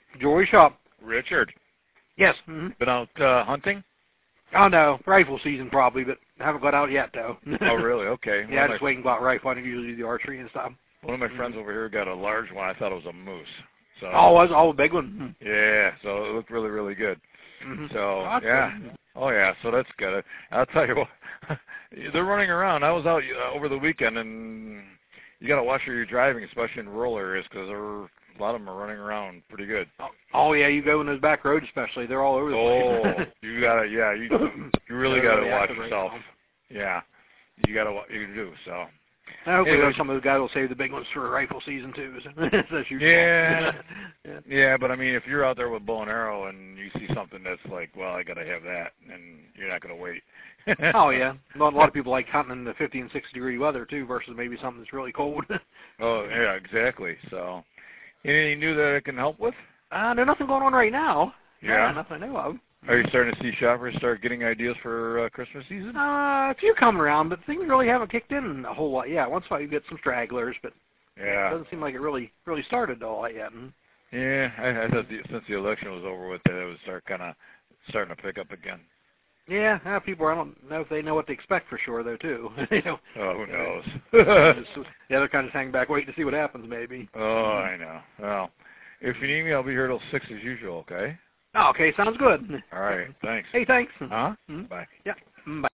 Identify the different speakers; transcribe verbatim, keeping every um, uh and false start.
Speaker 1: Joy Shop.
Speaker 2: Richard.
Speaker 1: Yes. Mm-hmm.
Speaker 2: Been out uh, hunting?
Speaker 1: Oh, no. Rifle season probably, but haven't got out yet, though.
Speaker 2: Oh, really? Okay.
Speaker 1: Yeah,
Speaker 2: One
Speaker 1: just
Speaker 2: my,
Speaker 1: waiting about rifle. I usually do the archery and stuff.
Speaker 2: One of my friends over here got a large one. I thought it was a moose. So,
Speaker 1: oh, it was all a big one.
Speaker 2: Yeah, so it looked really, really good.
Speaker 1: Mm-hmm.
Speaker 2: So,
Speaker 1: oh,
Speaker 2: yeah.
Speaker 1: Good.
Speaker 2: Oh, yeah, so that's good. I'll tell you what, they're running around. I was out uh, over the weekend, and you got to watch where you're driving, especially in rural areas, because a lot of them are running around pretty good.
Speaker 1: Oh, oh, yeah, you go in those back roads especially. They're all over the
Speaker 2: oh,
Speaker 1: place.
Speaker 2: Oh, you got to, yeah, you, you really got to
Speaker 1: really
Speaker 2: watch
Speaker 1: active
Speaker 2: yourself.
Speaker 1: Right
Speaker 2: yeah, you got to, you do, so.
Speaker 1: I hope
Speaker 2: Anyway,
Speaker 1: some of those guys will save the big ones for rifle season, too. So that's your
Speaker 2: yeah,
Speaker 1: yeah.
Speaker 2: yeah, but I mean, if you're out there with bow and arrow and you see something that's like, well, I got to have that, and you're not going to wait.
Speaker 1: oh, yeah. A lot of people like hunting in the fifty and sixty degree weather, too, versus maybe something that's really cold.
Speaker 2: oh, yeah, exactly. So, anything new that I can help with?
Speaker 1: Uh, there's nothing going on right now.
Speaker 2: Yeah?
Speaker 1: No, nothing I know of.
Speaker 2: Are you starting to see shoppers start getting ideas for uh, Christmas season?
Speaker 1: Uh, a few coming around, but things really haven't kicked in a whole lot. Yeah, once in a while you get some stragglers, but
Speaker 2: yeah.
Speaker 1: it doesn't seem like it really really started all that yet.
Speaker 2: Yeah, I, I thought the, since the election was over with, that it would start kind of starting to pick up again.
Speaker 1: Yeah, uh, people, I don't know if they know what to expect for sure, though, too. you know,
Speaker 2: oh, who knows?
Speaker 1: just, yeah, they're kind of hanging back, waiting to see what happens, maybe.
Speaker 2: Oh, I know. Well, if you need me, I'll be here till six as usual, okay?
Speaker 1: Oh, okay, sounds good.
Speaker 2: All right, thanks.
Speaker 1: Hey, thanks.
Speaker 2: Huh?
Speaker 1: Mm-hmm.
Speaker 2: Bye.
Speaker 1: Yeah, bye.